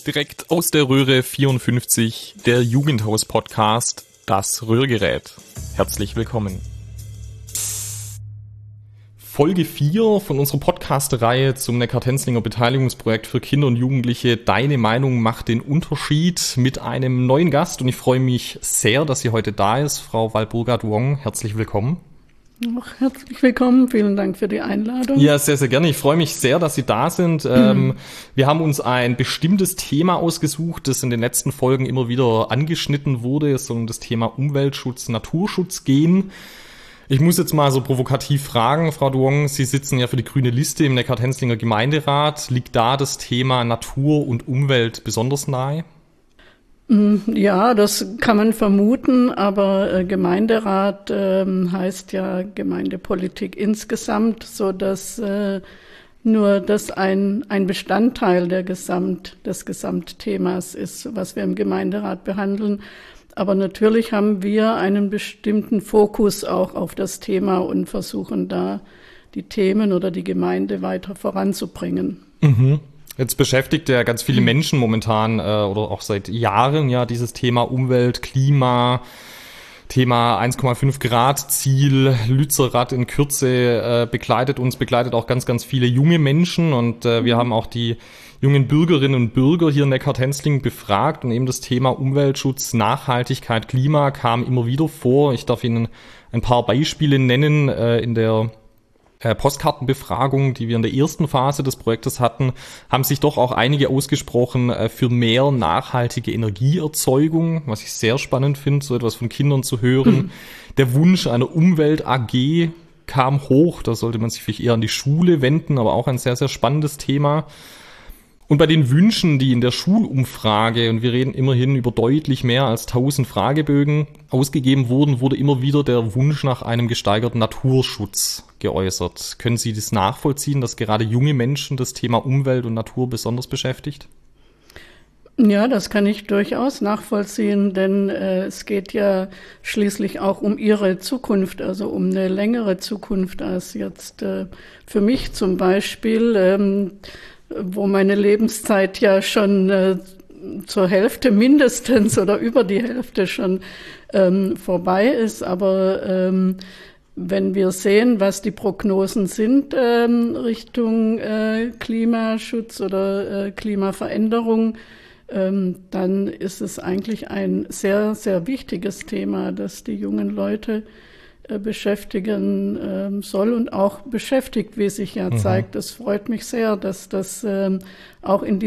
Direkt aus der Röhre 54, der Jugendhaus-Podcast, das Röhrgerät. Herzlich willkommen. Folge 4 von unserer Podcast-Reihe zum Neckartenzlinger Beteiligungsprojekt für Kinder und Jugendliche. Deine Meinung macht den Unterschied, mit einem neuen Gast. Und ich freue mich sehr, dass sie heute da ist, Frau Walburga-Duong. Herzlich willkommen. Herzlich willkommen, vielen Dank für die Einladung. Ja, sehr, sehr gerne. Ich freue mich sehr, dass Sie da sind. Wir haben uns ein bestimmtes Thema ausgesucht, das in den letzten Folgen immer wieder angeschnitten wurde. Es soll um das Thema Umweltschutz, Naturschutz gehen. Ich muss jetzt mal so provokativ fragen, Frau Duong, Sie sitzen ja für die grüne Liste im Neckartenzlinger Gemeinderat. Liegt da das Thema Natur und Umwelt besonders nahe? Ja, das kann man vermuten, aber Gemeinderat heißt ja Gemeindepolitik insgesamt, so dass nur das ein Bestandteil des Gesamtthemas ist, was wir im Gemeinderat behandeln. Aber natürlich haben wir einen bestimmten Fokus auch auf das Thema und versuchen da die Themen oder die Gemeinde weiter voranzubringen. Mhm. Jetzt beschäftigt ja ganz viele Menschen momentan oder auch seit Jahren ja dieses Thema Umwelt, Klima, Thema 1,5 Grad Ziel, Lützerath in Kürze begleitet auch ganz, ganz viele junge Menschen und wir haben auch die jungen Bürgerinnen und Bürger hier in Neckartenzling befragt und eben das Thema Umweltschutz, Nachhaltigkeit, Klima kam immer wieder vor. Ich darf Ihnen ein paar Beispiele nennen in der Postkartenbefragung, die wir in der ersten Phase des Projektes hatten, haben sich doch auch einige ausgesprochen für mehr nachhaltige Energieerzeugung, was ich sehr spannend finde, so etwas von Kindern zu hören. Der Wunsch einer Umwelt-AG kam hoch, da sollte man sich vielleicht eher an die Schule wenden, aber auch ein sehr, sehr spannendes Thema. Und bei den Wünschen, die in der Schulumfrage, und wir reden immerhin über deutlich mehr als 1000 Fragebögen, ausgegeben wurden, wurde immer wieder der Wunsch nach einem gesteigerten Naturschutz geäußert. Können Sie das nachvollziehen, dass gerade junge Menschen das Thema Umwelt und Natur besonders beschäftigt? Ja, das kann ich durchaus nachvollziehen, denn es geht ja schließlich auch um ihre Zukunft, also um eine längere Zukunft als jetzt für mich zum Beispiel, wo meine Lebenszeit ja schon zur Hälfte mindestens oder über die Hälfte schon vorbei ist. Aber wenn wir sehen, was die Prognosen sind Richtung Klimaschutz oder Klimaveränderung, dann ist es eigentlich ein sehr, sehr wichtiges Thema, das die jungen Leute beschäftigen soll und auch beschäftigt, wie sich ja zeigt. Es freut mich sehr, dass das auch in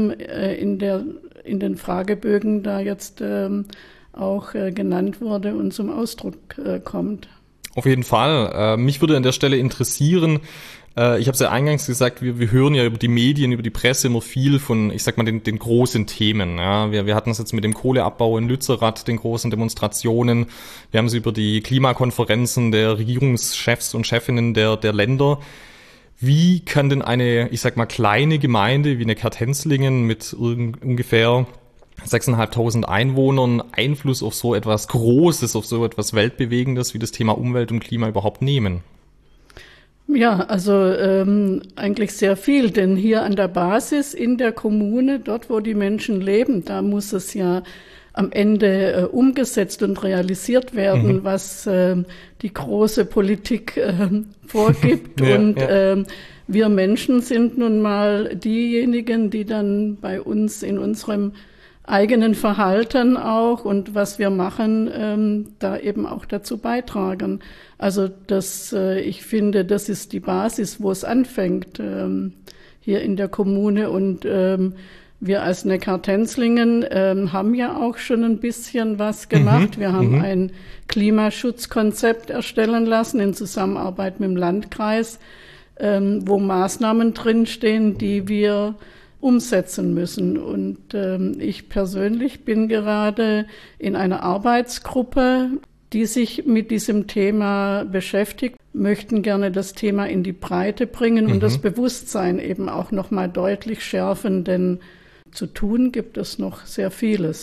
den Fragebögen da jetzt auch genannt wurde und zum Ausdruck kommt. Auf jeden Fall. Mich würde an der Stelle interessieren, ich habe es ja eingangs gesagt, wir hören ja über die Medien, über die Presse immer viel von, ich sag mal, den großen Themen. Ja. Wir hatten es jetzt mit dem Kohleabbau in Lützerath, den großen Demonstrationen. Wir haben es über die Klimakonferenzen der Regierungschefs und Chefinnen der Länder. Wie kann denn eine, ich sag mal, kleine Gemeinde wie Neckartenzlingen mit ungefähr 6.500 Einwohnern Einfluss auf so etwas Großes, auf so etwas Weltbewegendes wie das Thema Umwelt und Klima überhaupt nehmen? Ja, also eigentlich sehr viel, denn hier an der Basis in der Kommune, dort wo die Menschen leben, da muss es ja am Ende umgesetzt und realisiert werden, was die große Politik vorgibt. Ja, und ja. Wir Menschen sind nun mal diejenigen, die dann bei uns in unserem eigenen Verhalten auch und was wir machen, da eben auch dazu beitragen. Also ich finde, das ist die Basis, wo es anfängt, hier in der Kommune. Und wir als Neckartenzlingen haben ja auch schon ein bisschen was gemacht. Wir haben ein Klimaschutzkonzept erstellen lassen in Zusammenarbeit mit dem Landkreis, wo Maßnahmen drinstehen, die wir umsetzen müssen. Und ich persönlich bin gerade in einer Arbeitsgruppe, die sich mit diesem Thema beschäftigt, möchten gerne das Thema in die Breite bringen und das Bewusstsein eben auch noch mal deutlich schärfen, denn zu tun gibt es noch sehr vieles.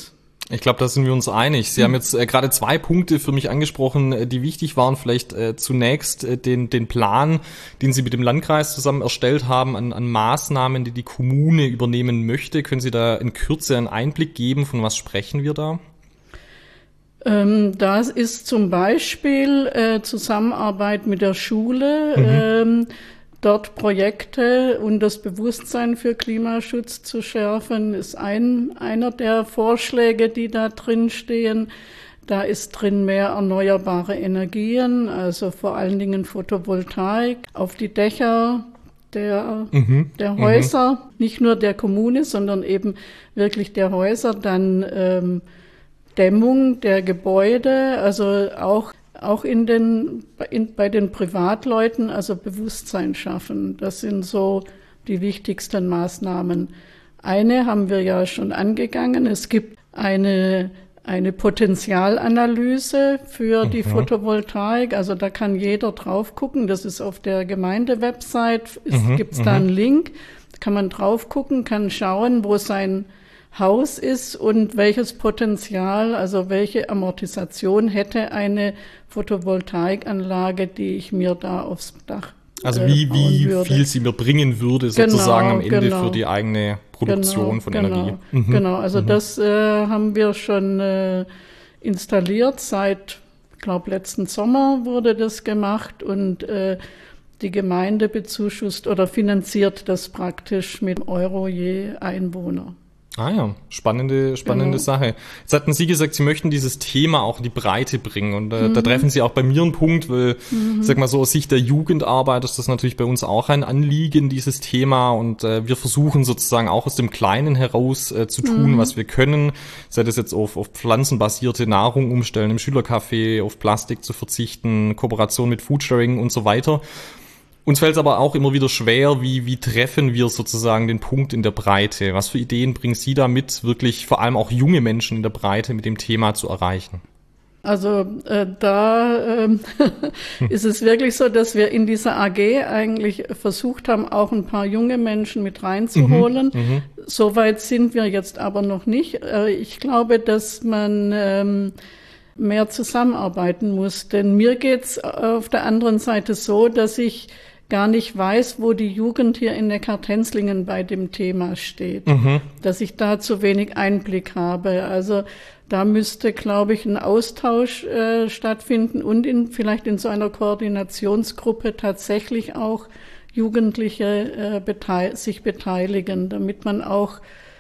Ich glaube, da sind wir uns einig. Sie haben jetzt gerade 2 Punkte für mich angesprochen, die wichtig waren. Vielleicht zunächst den Plan, den Sie mit dem Landkreis zusammen erstellt haben, an Maßnahmen, die die Kommune übernehmen möchte. Können Sie da in Kürze einen Einblick geben? Von was sprechen wir da? Das ist zum Beispiel Zusammenarbeit mit der Schule, dort Projekte und das Bewusstsein für Klimaschutz zu schärfen, ist einer der Vorschläge, die da drin stehen. Da ist drin mehr erneuerbare Energien, also vor allen Dingen Photovoltaik auf die Dächer der Häuser, nicht nur der Kommune, sondern eben wirklich der Häuser, dann Dämmung der Gebäude, also auch bei den Privatleuten, also Bewusstsein schaffen. Das sind so die wichtigsten Maßnahmen. Eine haben wir ja schon angegangen. Es gibt eine Potenzialanalyse für die Photovoltaik. Also da kann jeder drauf gucken. Das ist auf der Gemeindewebsite. Gibt's da einen Link. Da kann man drauf gucken, kann schauen, wo sein Haus ist und welches Potenzial, also welche Amortisation hätte eine Photovoltaikanlage, die ich mir da aufs Dach also wie viel sie mir bringen würde, sozusagen am Ende für die eigene Produktion von Energie. Genau, also das haben wir schon installiert. Seit, ich glaube, letzten Sommer wurde das gemacht und die Gemeinde bezuschusst oder finanziert das praktisch mit Euro je Einwohner. Ah ja, spannende Sache. Jetzt hatten Sie gesagt, Sie möchten dieses Thema auch in die Breite bringen und da treffen Sie auch bei mir einen Punkt, weil ich sag mal so aus Sicht der Jugendarbeit ist das natürlich bei uns auch ein Anliegen, dieses Thema, und wir versuchen sozusagen auch aus dem Kleinen heraus zu tun, was wir können, sei das jetzt auf pflanzenbasierte Nahrung umstellen im Schülercafé, auf Plastik zu verzichten, Kooperation mit Foodsharing und so weiter. Uns fällt es aber auch immer wieder schwer, wie treffen wir sozusagen den Punkt in der Breite? Was für Ideen bringen Sie da mit, wirklich vor allem auch junge Menschen in der Breite mit dem Thema zu erreichen? Also da ist es wirklich so, dass wir in dieser AG eigentlich versucht haben, auch ein paar junge Menschen mit reinzuholen. Soweit sind wir jetzt aber noch nicht. Ich glaube, dass man mehr zusammenarbeiten muss. Denn mir geht's auf der anderen Seite so, dass ich gar nicht weiß, wo die Jugend hier in Neckar-Tenzlingen bei dem Thema steht. Dass ich da zu wenig Einblick habe. Also da müsste, glaube ich, ein Austausch stattfinden und vielleicht in so einer Koordinationsgruppe tatsächlich auch Jugendliche sich beteiligen, damit man auch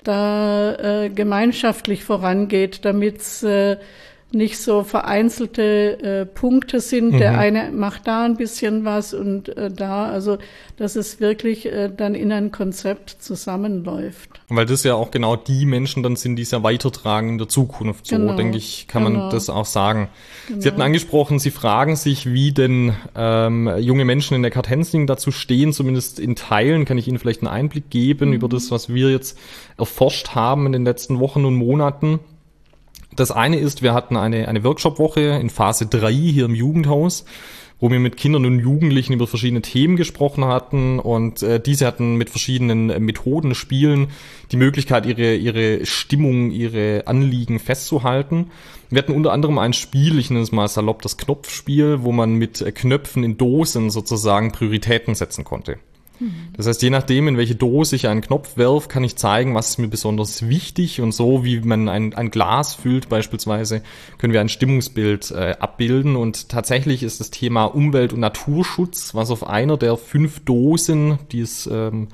da gemeinschaftlich vorangeht, damit es nicht so vereinzelte Punkte sind. Der eine macht da ein bisschen was und da, also dass es wirklich dann in ein Konzept zusammenläuft. Weil das ja auch genau die Menschen dann sind, die es ja weitertragen in der Zukunft. So, denke ich, kann man das auch sagen. Sie hatten angesprochen, Sie fragen sich, wie denn junge Menschen in Neckar-Tenzlingen dazu stehen, zumindest in Teilen. Kann ich Ihnen vielleicht einen Einblick geben über das, was wir jetzt erforscht haben in den letzten Wochen und Monaten? Das eine ist, wir hatten eine Workshop-Woche in Phase 3 hier im Jugendhaus, wo wir mit Kindern und Jugendlichen über verschiedene Themen gesprochen hatten, und diese hatten mit verschiedenen Methoden, Spielen die Möglichkeit, ihre Stimmung, ihre Anliegen festzuhalten. Wir hatten unter anderem ein Spiel, ich nenne es mal salopp das Knopfspiel, wo man mit Knöpfen in Dosen sozusagen Prioritäten setzen konnte. Das heißt, je nachdem, in welche Dose ich einen Knopf werfe, kann ich zeigen, was ist mir besonders wichtig, und so wie man ein Glas füllt beispielsweise, können wir ein Stimmungsbild abbilden, und tatsächlich ist das Thema Umwelt- und Naturschutz, was auf einer der 5 Dosen, die es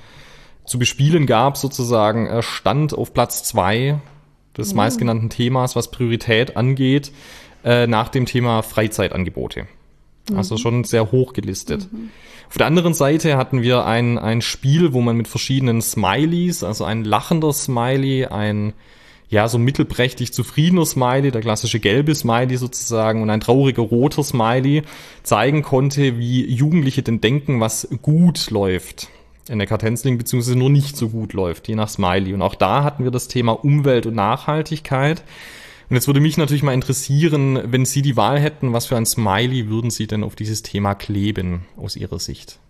zu bespielen gab, sozusagen stand auf Platz 2 des meistgenannten Themas, was Priorität angeht, nach dem Thema Freizeitangebote. Also schon sehr hoch gelistet. Auf der anderen Seite hatten wir ein Spiel, wo man mit verschiedenen Smileys, also ein lachender Smiley, ein so mittelprächtig zufriedener Smiley, der klassische gelbe Smiley sozusagen, und ein trauriger roter Smiley zeigen konnte, wie Jugendliche denn denken, was gut läuft in Neckar-Tenzlingen, beziehungsweise nur nicht so gut läuft, je nach Smiley. Und auch da hatten wir das Thema Umwelt und Nachhaltigkeit. Und jetzt würde mich natürlich mal interessieren, wenn Sie die Wahl hätten, was für ein Smiley würden Sie denn auf dieses Thema kleben, aus Ihrer Sicht?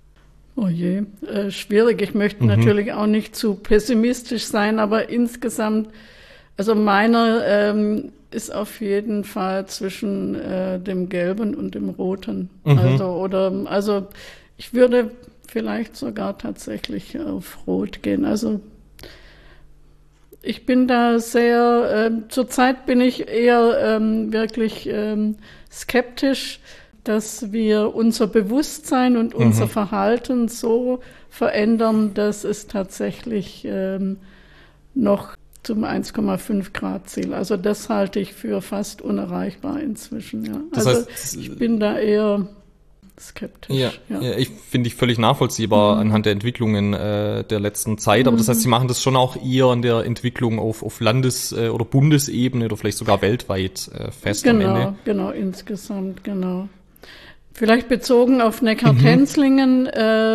Oh je, schwierig. Ich möchte natürlich auch nicht zu pessimistisch sein, aber insgesamt Also meiner ist auf jeden Fall zwischen dem Gelben und dem Roten. Also ich würde vielleicht sogar tatsächlich auf Rot gehen. Also ich bin da zurzeit bin ich eher wirklich skeptisch, dass wir unser Bewusstsein und unser Verhalten so verändern, dass es tatsächlich noch zum 1,5 Grad Ziel. Also das halte ich für fast unerreichbar inzwischen. Ja. Das heißt, ich bin da eher skeptisch. Ja, ich finde ich völlig nachvollziehbar anhand der Entwicklungen der letzten Zeit. Aber das heißt, Sie machen das schon auch eher an der Entwicklung auf Landes- oder Bundesebene oder vielleicht sogar weltweit fest am Ende. Genau, insgesamt, genau. Vielleicht bezogen auf Neckar-Tenzlingen,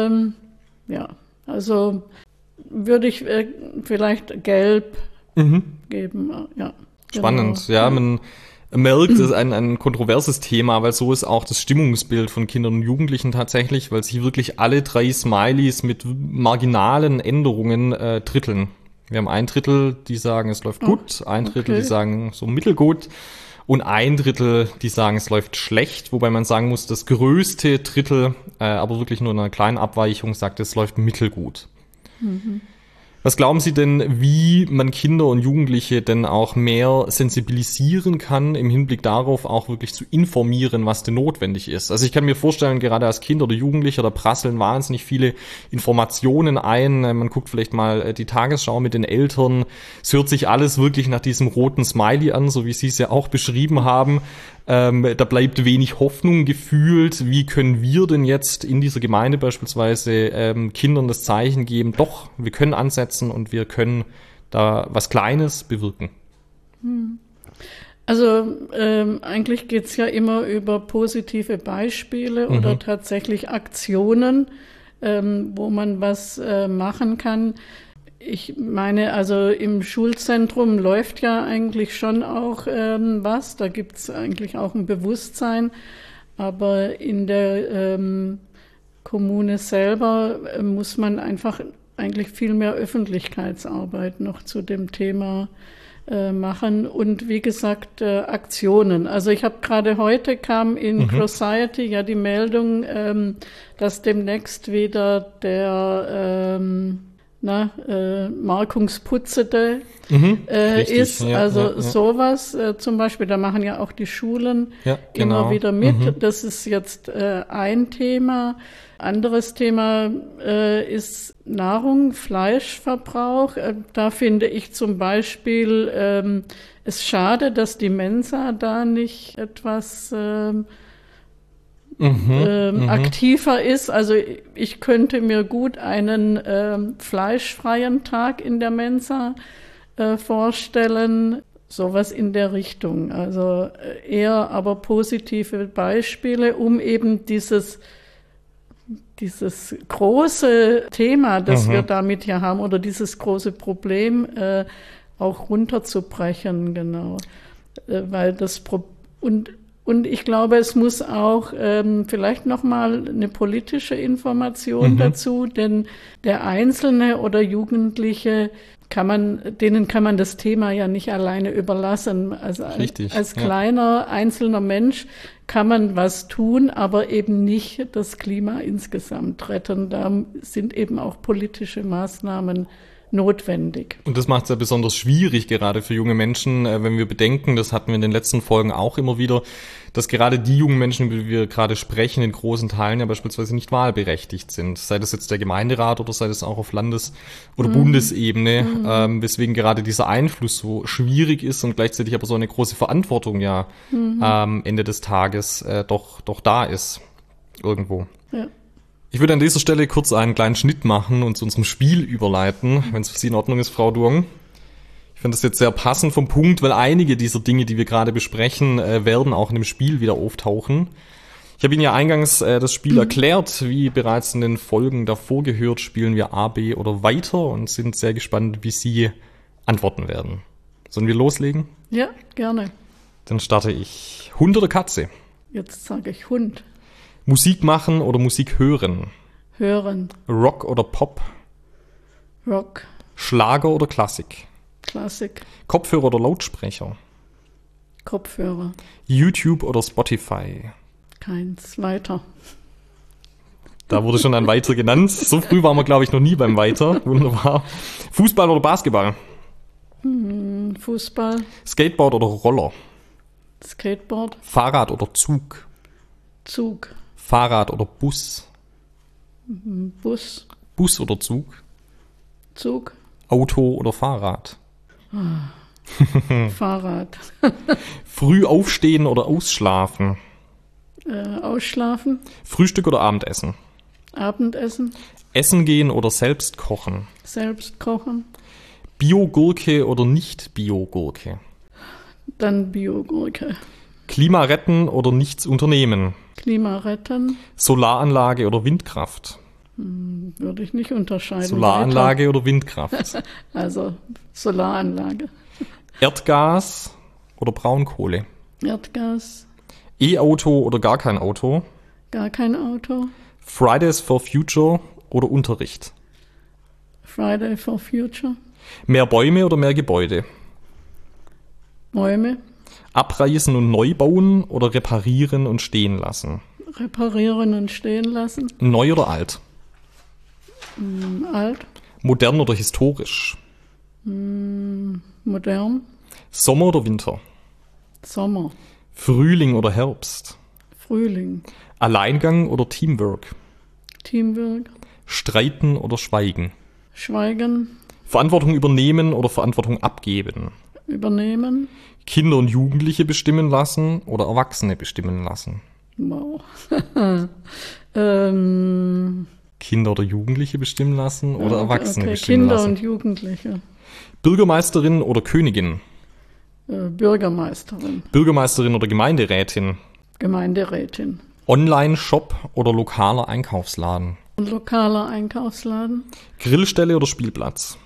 also würde ich vielleicht gelb geben. Ja, spannend, genau. Ja, man merkt, das ist ein kontroverses Thema, weil so ist auch das Stimmungsbild von Kindern und Jugendlichen tatsächlich, weil sich wirklich alle 3 Smileys mit marginalen Änderungen dritteln. Wir haben 1/3, die sagen, es läuft gut, 1/3, die sagen so mittelgut und 1/3, die sagen, es läuft schlecht, wobei man sagen muss, das größte Drittel, aber wirklich nur in einer kleinen Abweichung, sagt, es läuft mittelgut. Was glauben Sie denn, wie man Kinder und Jugendliche denn auch mehr sensibilisieren kann, im Hinblick darauf auch wirklich zu informieren, was denn notwendig ist? Also ich kann mir vorstellen, gerade als Kind oder Jugendlicher, da prasseln wahnsinnig viele Informationen ein. Man guckt vielleicht mal die Tagesschau mit den Eltern. Es hört sich alles wirklich nach diesem roten Smiley an, so wie Sie es ja auch beschrieben haben. Da bleibt wenig Hoffnung gefühlt. Wie können wir denn jetzt in dieser Gemeinde beispielsweise Kindern das Zeichen geben, doch, wir können ansetzen und wir können da was Kleines bewirken? Also eigentlich geht's ja immer über positive Beispiele oder tatsächlich Aktionen, wo man was machen kann. Ich meine, also im Schulzentrum läuft ja eigentlich schon auch was. Da gibt's eigentlich auch ein Bewusstsein. Aber in der Kommune selber muss man einfach eigentlich viel mehr Öffentlichkeitsarbeit noch zu dem Thema machen. Und wie gesagt, Aktionen. Also ich habe gerade heute kam in Society ja die Meldung, dass demnächst wieder der Markungsputzete ist, sowas zum Beispiel, da machen ja auch die Schulen immer wieder mit. Das ist jetzt ein Thema. Anderes Thema ist Nahrung, Fleischverbrauch. Da finde ich zum Beispiel es schade, dass die Mensa da nicht etwas aktiver ist. Also ich könnte mir gut einen fleischfreien Tag in der Mensa vorstellen, sowas in der Richtung. Also eher aber positive Beispiele, um eben dieses große Thema, das wir damit ja haben, oder dieses große Problem auch runterzubrechen, genau. Weil und ich glaube, es muss auch vielleicht nochmal eine politische Information dazu, denn der Einzelne oder Jugendliche denen kann man das Thema ja nicht alleine überlassen. Also als kleiner einzelner Mensch kann man was tun, aber eben nicht das Klima insgesamt retten. Da sind eben auch politische Maßnahmen notwendig. Und das macht es ja besonders schwierig, gerade für junge Menschen, wenn wir bedenken, das hatten wir in den letzten Folgen auch immer wieder, dass gerade die jungen Menschen, über die wir gerade sprechen, in großen Teilen ja beispielsweise nicht wahlberechtigt sind. Sei das jetzt der Gemeinderat oder sei das auch auf Landes- oder Bundesebene, weswegen gerade dieser Einfluss so schwierig ist und gleichzeitig aber so eine große Verantwortung ja am Ende des Tages doch da ist, irgendwo. Ja. Ich würde an dieser Stelle kurz einen kleinen Schnitt machen und zu unserem Spiel überleiten, wenn es für Sie in Ordnung ist, Frau Duong. Ich finde das jetzt sehr passend vom Punkt, weil einige dieser Dinge, die wir gerade besprechen, werden auch in dem Spiel wieder auftauchen. Ich habe Ihnen ja eingangs das Spiel erklärt. Wie bereits in den Folgen davor gehört, spielen wir A, B oder weiter und sind sehr gespannt, wie Sie antworten werden. Sollen wir loslegen? Ja, gerne. Dann starte ich. Hund oder Katze? Jetzt sage ich Hund. Musik machen oder Musik hören? Hören. Rock oder Pop? Rock. Schlager oder Klassik? Klassik. Kopfhörer oder Lautsprecher? Kopfhörer. YouTube oder Spotify? Keins. Weiter. Da wurde schon ein Weiter genannt. So früh waren wir, glaube ich, noch nie beim Weiter. Wunderbar. Fußball oder Basketball? Fußball. Skateboard oder Roller? Skateboard. Fahrrad oder Zug? Zug. Fahrrad oder Bus? Bus. Bus oder Zug? Zug. Auto oder Fahrrad? Fahrrad. Früh aufstehen oder ausschlafen? Ausschlafen. Frühstück oder Abendessen? Abendessen. Essen gehen oder selbst kochen? Selbst kochen. Biogurke oder nicht Biogurke? Dann Biogurke. Klima retten oder nichts unternehmen? Klima retten. Solaranlage oder Windkraft? Würde ich nicht unterscheiden. Solaranlage oder Windkraft? Also Solaranlage. Erdgas oder Braunkohle? Erdgas. E-Auto oder gar kein Auto? Gar kein Auto. Fridays for Future oder Unterricht? Friday for Future. Mehr Bäume oder mehr Gebäude? Bäume. Abreißen und neu bauen oder reparieren und stehen lassen? Reparieren und stehen lassen. Neu oder alt? Alt. Modern oder historisch? Modern. Sommer oder Winter? Sommer. Frühling oder Herbst? Frühling. Alleingang oder Teamwork? Teamwork. Streiten oder schweigen? Schweigen. Verantwortung übernehmen oder Verantwortung abgeben? Übernehmen. Kinder und Jugendliche bestimmen lassen oder Erwachsene bestimmen lassen? Wow. Kinder oder Jugendliche bestimmen lassen oder Erwachsene okay. bestimmen Kinder lassen? und Jugendliche. Bürgermeisterin oder Königin? Bürgermeisterin. Bürgermeisterin oder Gemeinderätin? Gemeinderätin. Online-Shop oder lokaler Einkaufsladen? Lokaler Einkaufsladen. Grillstelle oder Spielplatz?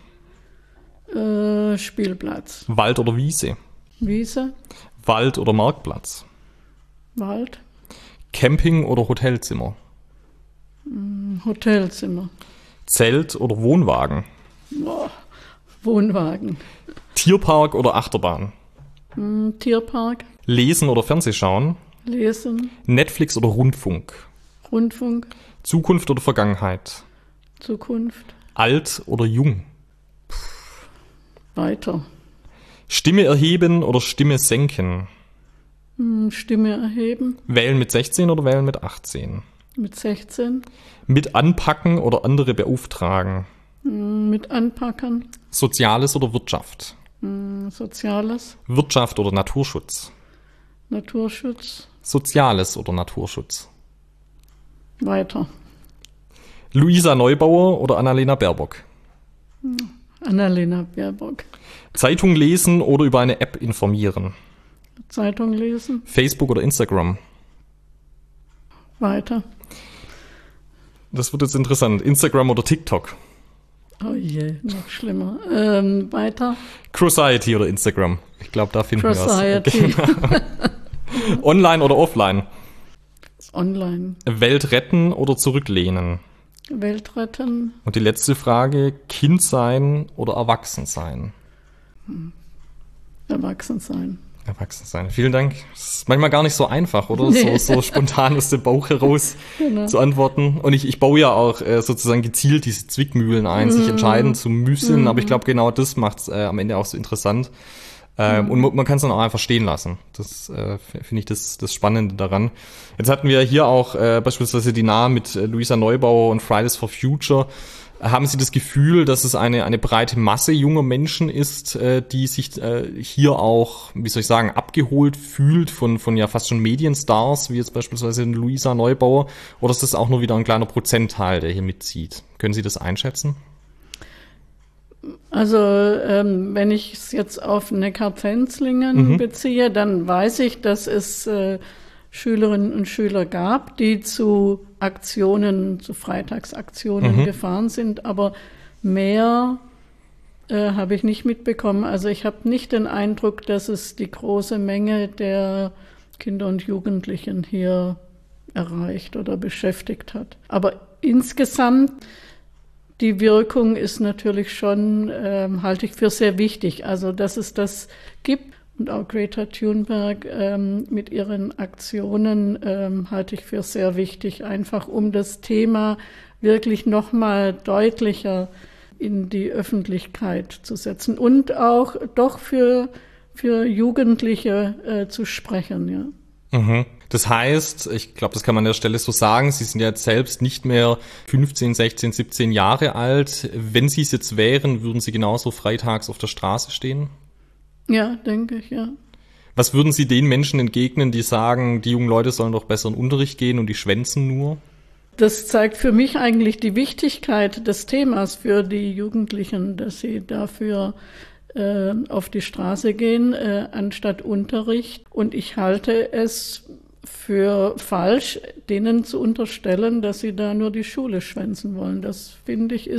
Spielplatz. Wald oder Wiese? Wiese. Wald oder Marktplatz? Wald. Camping oder Hotelzimmer? Hotelzimmer. Zelt oder Wohnwagen? Boah. Wohnwagen. Tierpark oder Achterbahn? Tierpark. Lesen oder Fernsehschauen? Lesen. Netflix oder Rundfunk? Rundfunk. Zukunft oder Vergangenheit? Zukunft. Alt oder jung? Weiter. Stimme erheben oder Stimme senken? Stimme erheben. Wählen mit 16 oder wählen mit 18? Mit 16. Mit anpacken oder andere beauftragen? Mit anpacken. Soziales oder Wirtschaft? Soziales. Wirtschaft oder Naturschutz? Naturschutz. Soziales oder Naturschutz? Weiter. Luisa Neubauer oder Annalena Baerbock? Annalena Baerbock. Zeitung lesen oder über eine App informieren? Zeitung lesen. Facebook oder Instagram? Weiter. Das wird jetzt interessant. Instagram oder TikTok? Oh je, noch schlimmer. Weiter. Crociety oder Instagram? Ich glaube, da finden wir es. Crociety. Okay. Online oder offline? Online. Welt retten oder zurücklehnen? Welt retten. Und die letzte Frage, Kind sein oder erwachsen sein? Erwachsen sein. Erwachsen sein. Vielen Dank. Das ist manchmal gar nicht so einfach, oder? Nee. So spontan aus dem Bauch heraus zu antworten. Und ich baue ja auch sozusagen gezielt diese Zwickmühlen ein, sich entscheiden zu müssen. Aber ich glaube, genau das macht es am Ende auch so interessant. Und man kann es dann auch einfach stehen lassen. Das finde ich das Spannende daran. Jetzt hatten wir hier auch beispielsweise die Namen mit Luisa Neubauer und Fridays for Future. Haben Sie das Gefühl, dass es eine breite Masse junger Menschen ist, die sich hier auch, wie soll ich sagen, abgeholt fühlt von ja fast schon Medienstars, wie jetzt beispielsweise Luisa Neubauer, oder ist das auch nur wieder ein kleiner Prozentteil, der hier mitzieht? Können Sie das einschätzen? Also wenn ich es jetzt auf Neckar-Pfänzlingen beziehe, dann weiß ich, dass es Schülerinnen und Schüler gab, die zu Freitagsaktionen gefahren sind, aber mehr habe ich nicht mitbekommen. Also ich habe nicht den Eindruck, dass es die große Menge der Kinder und Jugendlichen hier erreicht oder beschäftigt hat. Aber insgesamt die Wirkung ist natürlich schon, halte ich für sehr wichtig. Also, dass es das gibt und auch Greta Thunberg mit ihren Aktionen halte ich für sehr wichtig, einfach um das Thema wirklich nochmal deutlicher in die Öffentlichkeit zu setzen und auch doch für Jugendliche zu sprechen, ja. Mhm. Das heißt, ich glaube, das kann man an der Stelle so sagen, Sie sind ja jetzt selbst nicht mehr 15, 16, 17 Jahre alt. Wenn Sie es jetzt wären, würden Sie genauso freitags auf der Straße stehen? Ja, denke ich, ja. Was würden Sie den Menschen entgegnen, die sagen, die jungen Leute sollen doch besser in den Unterricht gehen und die schwänzen nur? Das zeigt für mich eigentlich die Wichtigkeit des Themas für die Jugendlichen, dass sie dafür auf die Straße gehen, anstatt Unterricht. Und ich halte es für falsch, denen zu unterstellen, dass sie da nur die Schule schwänzen wollen. Das, finde ich,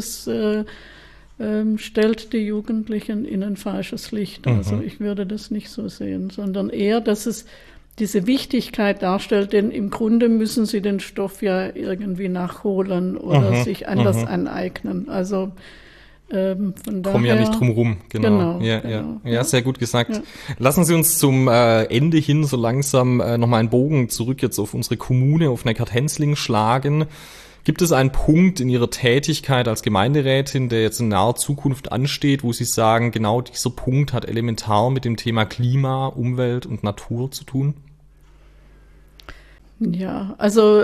stellt die Jugendlichen in ein falsches Licht. Also ich würde das nicht so sehen, sondern eher, dass es diese Wichtigkeit darstellt, denn im Grunde müssen sie den Stoff ja irgendwie nachholen oder sich anders aneignen. Also von daher... Kommen ja nicht drum rum, genau. Ja, sehr gut gesagt. Ja. Lassen Sie uns zum Ende hin so langsam nochmal einen Bogen zurück jetzt auf unsere Kommune, auf Neckar-Tenzling schlagen. Gibt es einen Punkt in Ihrer Tätigkeit als Gemeinderätin, der jetzt in naher Zukunft ansteht, wo Sie sagen, genau dieser Punkt hat elementar mit dem Thema Klima, Umwelt und Natur zu tun? Ja, also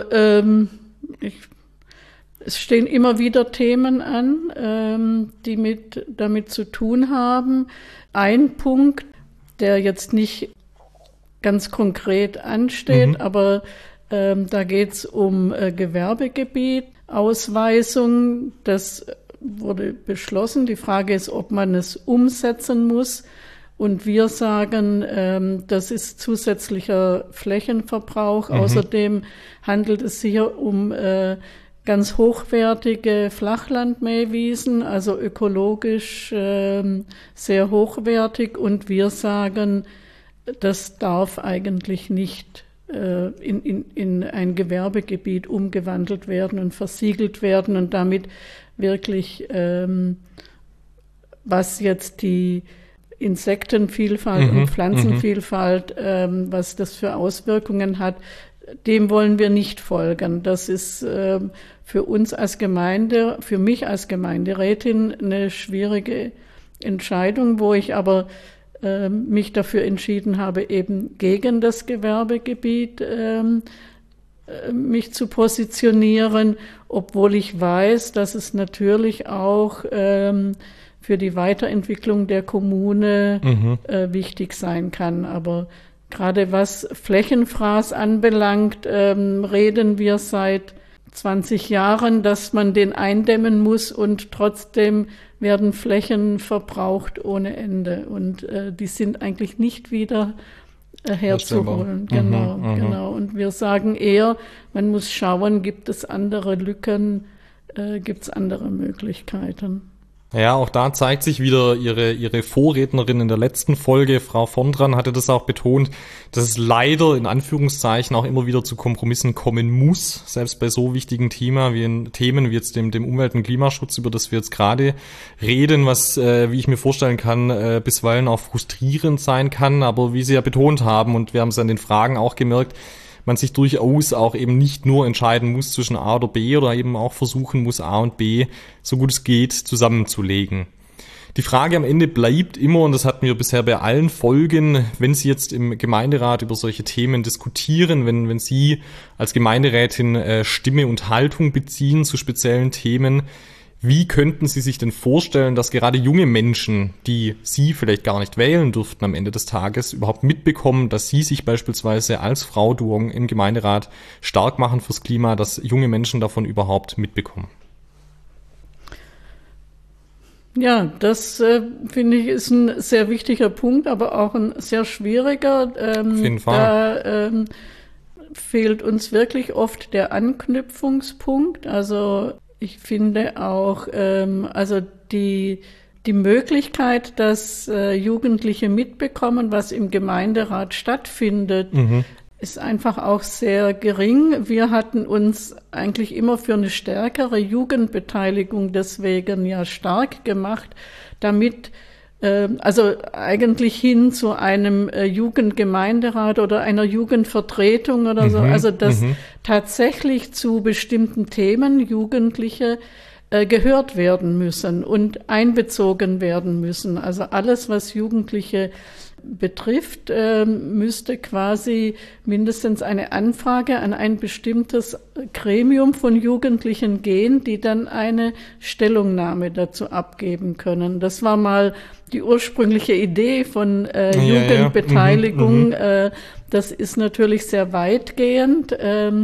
es stehen immer wieder Themen an, die damit zu tun haben. Ein Punkt, der jetzt nicht ganz konkret ansteht, aber da geht es um Gewerbegebiet, Ausweisung. Das wurde beschlossen. Die Frage ist, ob man es umsetzen muss. Und wir sagen, das ist zusätzlicher Flächenverbrauch. Außerdem handelt es sich hier um ganz hochwertige Flachlandmähwiesen, also ökologisch sehr hochwertig. Und wir sagen, das darf eigentlich nicht in ein Gewerbegebiet umgewandelt werden und versiegelt werden und damit wirklich, was jetzt die Insektenvielfalt und Pflanzenvielfalt, was das für Auswirkungen hat, dem wollen wir nicht folgen. Das ist für uns als Gemeinde, für mich als Gemeinderätin eine schwierige Entscheidung, wo ich aber mich dafür entschieden habe, eben gegen das Gewerbegebiet mich zu positionieren, obwohl ich weiß, dass es natürlich auch für die Weiterentwicklung der Kommune wichtig sein kann. Aber gerade was Flächenfraß anbelangt, reden wir seit 20 Jahren, dass man den eindämmen muss und trotzdem werden Flächen verbraucht ohne Ende. Und die sind eigentlich nicht wieder herzuholen. Genau. Und wir sagen eher, man muss schauen, gibt es andere Lücken, gibt es andere Möglichkeiten. Ja, auch da zeigt sich wieder ihre Vorrednerin in der letzten Folge, Frau von Dran, hatte das auch betont, dass es leider in Anführungszeichen auch immer wieder zu Kompromissen kommen muss, selbst bei so wichtigen Themen wie jetzt dem Umwelt- und Klimaschutz, über das wir jetzt gerade reden, was, wie ich mir vorstellen kann, bisweilen auch frustrierend sein kann, aber wie Sie ja betont haben, und wir haben es an den Fragen auch gemerkt, man sich durchaus auch eben nicht nur entscheiden muss zwischen A oder B oder eben auch versuchen muss, A und B, so gut es geht, zusammenzulegen. Die Frage am Ende bleibt immer, und das hatten wir bisher bei allen Folgen, wenn Sie jetzt im Gemeinderat über solche Themen diskutieren, wenn Sie als Gemeinderätin Stimme und Haltung beziehen zu speziellen Themen, wie könnten Sie sich denn vorstellen, dass gerade junge Menschen, die Sie vielleicht gar nicht wählen durften am Ende des Tages, überhaupt mitbekommen, dass Sie sich beispielsweise als Frau Duong im Gemeinderat stark machen fürs Klima, dass junge Menschen davon überhaupt mitbekommen? Ja, das finde ich ist ein sehr wichtiger Punkt, aber auch ein sehr schwieriger. Auf jeden Fall. Da fehlt uns wirklich oft der Anknüpfungspunkt. Also ich finde auch, also die Möglichkeit, dass Jugendliche mitbekommen, was im Gemeinderat stattfindet, ist einfach auch sehr gering. Wir hatten uns eigentlich immer für eine stärkere Jugendbeteiligung deswegen ja stark gemacht, damit also eigentlich hin zu einem Jugendgemeinderat oder einer Jugendvertretung oder so, also dass tatsächlich zu bestimmten Themen Jugendliche gehört werden müssen und einbezogen werden müssen. Also alles, was Jugendliche betrifft, müsste quasi mindestens eine Anfrage an ein bestimmtes Gremium von Jugendlichen gehen, die dann eine Stellungnahme dazu abgeben können. Das war mal die ursprüngliche Idee von Jugendbeteiligung. Das ist natürlich sehr weitgehend,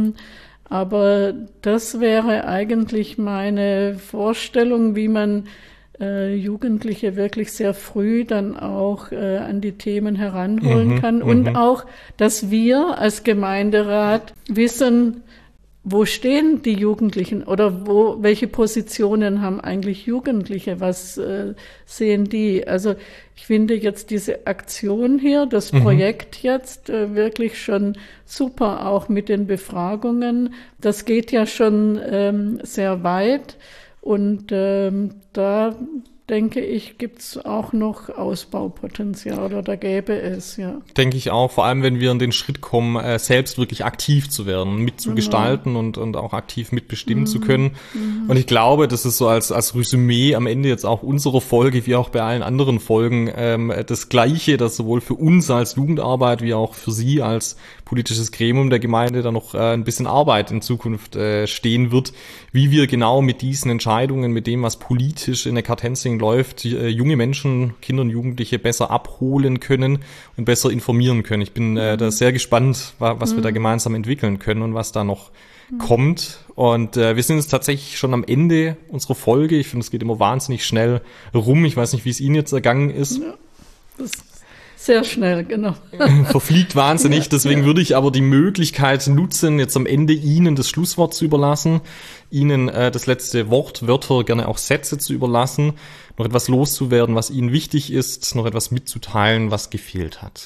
aber das wäre eigentlich meine Vorstellung, wie man Jugendliche wirklich sehr früh dann auch an die Themen heranholen kann. Und auch, dass wir als Gemeinderat wissen, wo stehen die Jugendlichen oder welche Positionen haben eigentlich Jugendliche, was sehen die? Also ich finde jetzt diese Aktion hier, das Projekt jetzt wirklich schon super, auch mit den Befragungen. Das geht ja schon sehr weit. Und da denke ich, gibt's auch noch Ausbaupotenzial oder gäbe es, ja. Denke ich auch, vor allem wenn wir in den Schritt kommen, selbst wirklich aktiv zu werden, mitzugestalten und auch aktiv mitbestimmen zu können. Und ich glaube, das ist so als Resümee am Ende jetzt auch unserer Folge, wie auch bei allen anderen Folgen, das Gleiche, dass sowohl für uns als Jugendarbeit wie auch für Sie als politisches Gremium der Gemeinde da noch ein bisschen Arbeit in Zukunft stehen wird, wie wir genau mit diesen Entscheidungen, mit dem, was politisch in der Kartenzing läuft, junge Menschen, Kinder und Jugendliche besser abholen können und besser informieren können. Ich bin da sehr gespannt, was wir da gemeinsam entwickeln können und was da noch kommt. Und wir sind jetzt tatsächlich schon am Ende unserer Folge. Ich finde, es geht immer wahnsinnig schnell rum. Ich weiß nicht, wie es Ihnen jetzt ergangen ist. Ja, das sehr schnell, genau. Verfliegt wahnsinnig. Deswegen würde ich aber die Möglichkeit nutzen, jetzt am Ende Ihnen das Schlusswort zu überlassen, Ihnen das letzte Wort, Wörter, gerne auch Sätze zu überlassen, noch etwas loszuwerden, was Ihnen wichtig ist, noch etwas mitzuteilen, was gefehlt hat.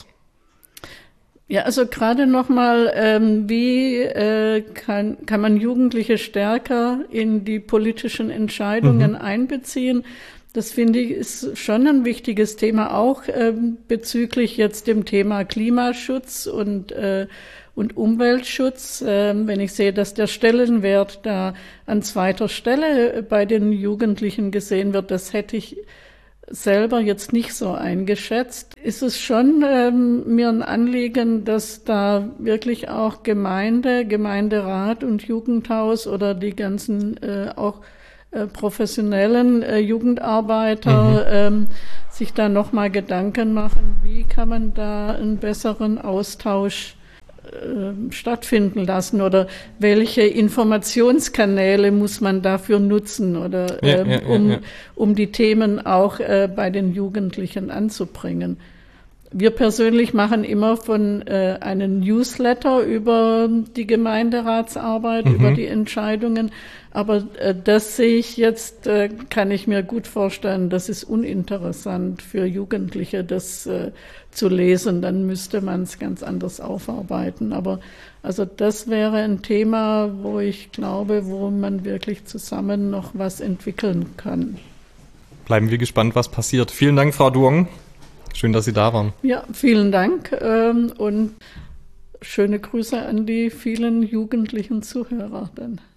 Ja, also gerade nochmal, wie kann man Jugendliche stärker in die politischen Entscheidungen einbeziehen? Das finde ich ist schon ein wichtiges Thema, auch bezüglich jetzt dem Thema Klimaschutz und Umweltschutz. Wenn ich sehe, dass der Stellenwert da an zweiter Stelle bei den Jugendlichen gesehen wird, das hätte ich selber jetzt nicht so eingeschätzt, ist es schon mir ein Anliegen, dass da wirklich auch Gemeinderat und Jugendhaus oder die ganzen auch professionellen Jugendarbeiter sich da nochmal Gedanken machen, wie kann man da einen besseren Austausch stattfinden lassen oder welche Informationskanäle muss man dafür nutzen oder um die Themen auch bei den Jugendlichen anzubringen. Wir persönlich machen immer einen Newsletter über die Gemeinderatsarbeit, über die Entscheidungen. Aber das sehe ich jetzt, kann ich mir gut vorstellen, das ist uninteressant für Jugendliche, das zu lesen. Dann müsste man es ganz anders aufarbeiten. Aber also das wäre ein Thema, wo ich glaube, wo man wirklich zusammen noch was entwickeln kann. Bleiben wir gespannt, was passiert. Vielen Dank, Frau Duong. Schön, dass Sie da waren. Ja, vielen Dank und schöne Grüße an die vielen jugendlichen Zuhörer dann.